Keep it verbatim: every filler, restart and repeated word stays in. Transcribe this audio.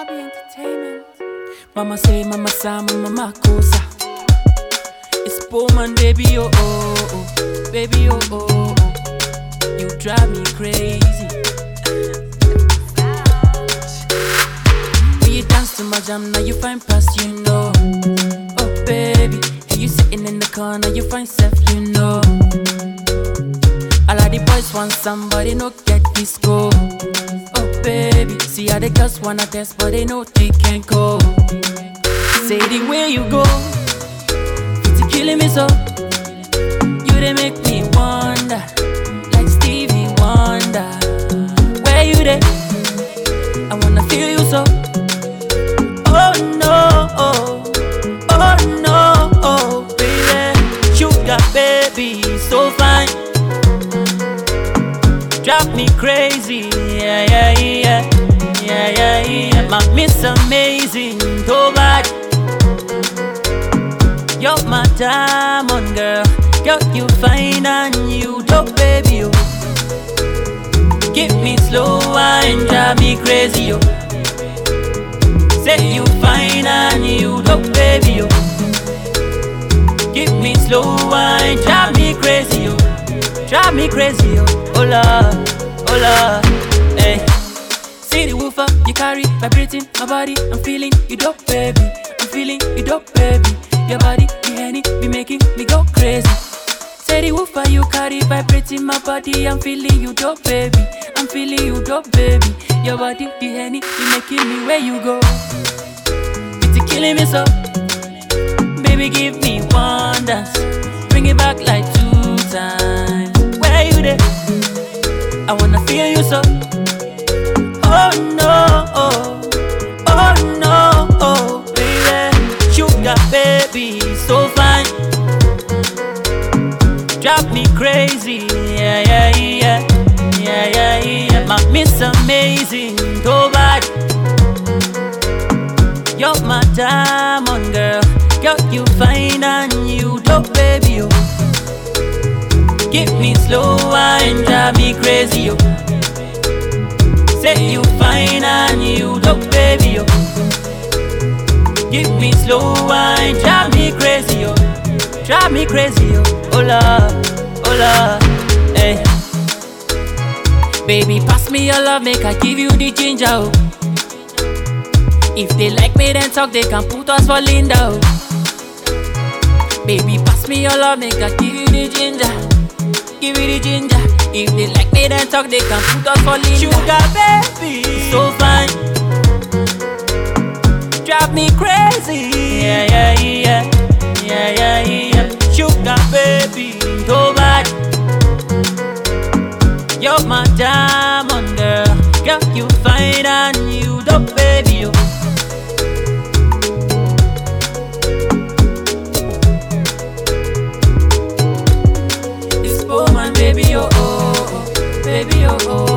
Bobby Entertainment. Mama say, mama sa, mama makosa. It's Bowman, baby, oh, oh, oh. Baby, oh, oh, oh. You drive me crazy. When you dance to my jam, now you find past, you know. Oh, baby, and you sitting in the corner, you find self, you know. All of the boys want somebody, no get this go. Oh, baby, see how the girls wanna test, but they know they can't go. Say the way you go, it's killing me so. You they make me wonder, like Stevie Wonder. Where you there? I wanna feel you so. Oh no, oh, oh no, oh baby, sugar baby, so fine. Drive me crazy, yeah, yeah, yeah, yeah, yeah, yeah. My miss amazing, so bad. You're my diamond girl, girl you fine and you dope baby, yo. Give me slow and drive me crazy, yo. Say you fine and you dope baby, yo. Give me slow and drive me crazy, yo. Drive me crazy, yo. Hola, hola, hey. See the woofer you carry, vibrating my body. I'm feeling you dope baby, I'm feeling you dope baby. Your body, the Henny, be making me go crazy. Say the woofer you carry, vibrating my body. I'm feeling you dope, baby. I'm feeling you dope, baby. Your body, the Henny, be making me where you go. It's killing me so. Baby, give me one dance. Bring it back like two times. Where you there? I wanna feel you so. Oh no, oh, oh no, oh baby, sugar baby, so fine. Drive me crazy, yeah, yeah, yeah, yeah, yeah, yeah. My miss amazing, so bad. You're my diamond girl, girl you fine and you dope baby, yo. Give me slow and drive me crazy, yo. Say you fine and you dope baby, yo. Give me slow and drive me crazy, yo. Drive me crazy, yo. Hola, hola, hey. Baby, pass me your love, make I give you the ginger, oh. If they like me, then talk, they can put us for Linda, oh. Baby, pass me your love, make I give you the ginger. Give you the ginger. If they like me, then talk, they can put us for Linda. Sugar baby, so fine. Drive me crazy, yeah, yeah, yeah, yeah, yeah, yeah. Sugar baby, so bad. You're my diamond girl, girl you fine and you dope baby, yo. It's Bowman, baby, oh, oh, oh, baby, oh, oh.